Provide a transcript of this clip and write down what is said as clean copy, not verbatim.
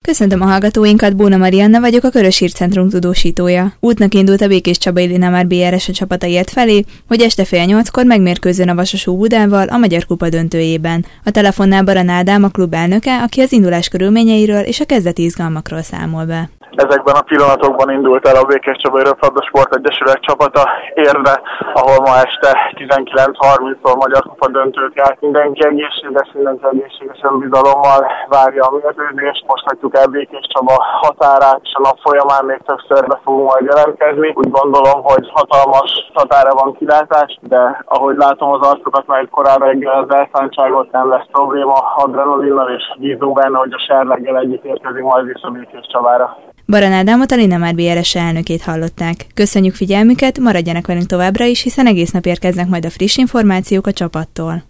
Köszöntöm a hallgatóinkat, Bóna Marianna vagyok, a Körös Hírcentrum tudósítója. Útnak indult a Békés Csaba Linamar BRS csapata ért felé, hogy este 7:30-kor megmérkőzzön a Vasasó Budával a Magyar Kupa döntőjében. A telefonnál Baran Ádám, a klub elnöke, aki az indulás körülményeiről és a kezdeti izgalmakról számol be. Ezekben a pillanatokban indult el a Békés Csabai Röplabda Sport Egyesület csapata Érre, ahol ma este 19:30-tól Magyar Kupa döntőt járt. Mindenki egészségesen bizalommal várja a mérkőzést. Most hagytuk el Békés Csaba határát, és a nap folyamán még többször be fogunk majd jelentkezni. Úgy gondolom, hogy hatalmas határa van kilátás, de ahogy látom az arcokat, majd korán reggel az elszántságot, nem lesz probléma adrenalinnal, és bízunk benne, hogy a serleggel együtt érkezik majd vissza Békés Csabára. Baran Ádámot, a Linamar BRS elnökét hallották. Köszönjük figyelmüket, maradjanak velünk továbbra is, hiszen egész nap érkeznek majd a friss információk a csapattól.